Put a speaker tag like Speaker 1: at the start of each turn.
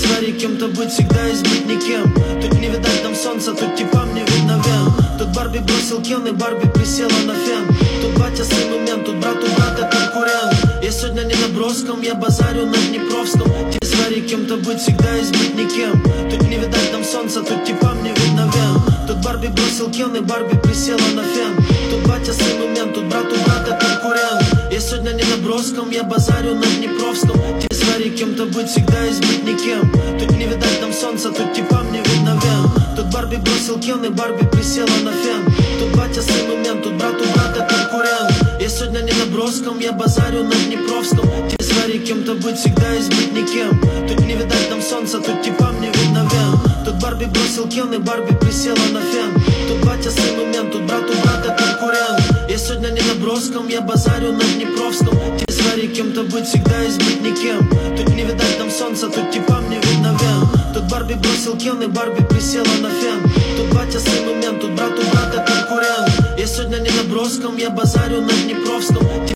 Speaker 1: Твори кем-то быть, всегда есть быть никем. Тут не видать нам солнца, тут типам не видно вен. Тут Барби бросил Кен и Барби присела на фен. Тут батя сыну мент, тут брат у брата конкурент. Я сегодня не на Бровском, я базарю на Днепровском. Твори кем-то быть, всегда есть быть никем. Тут не видать нам солнца, тут типам не видно вен. Тут Барби бросил Кен и Барби присела на фен. Тут батя сыну мент, тут брат у брата конкурент. Я сегодня не на Бровском, я базарю на Днепровском. Твори кем-то быть, всегда есть быть никем. Тут не видать нам солнца, тут типам не видно вен. Тут Барби бросил Кен и Барби присела на фен. Тут батя сыну мент, тут брат у брата конкурент. Я сегодня не на Бровском, я базарю на Днепровском. Твори кем-то быть, всегда есть быть никем. Тут не видать нам солнца, тут типам не видно вен. Тут Барби бросил Кен и Барби присела на фен. Тут батя сыну мент, тут брат у брата конкурент. Я сегодня не на Бровском, я базарю на Днепровском. Твори кем-то быть, всегда есть быть никем. Тут не видать нам солнца, тут типам не видно вен. Тут Барби бросил Кен и Барби присела на фен. Тут батя сыну мент, тут брат у брата конкурент. Я сегодня не на Бровском, я базарю на Днепровском.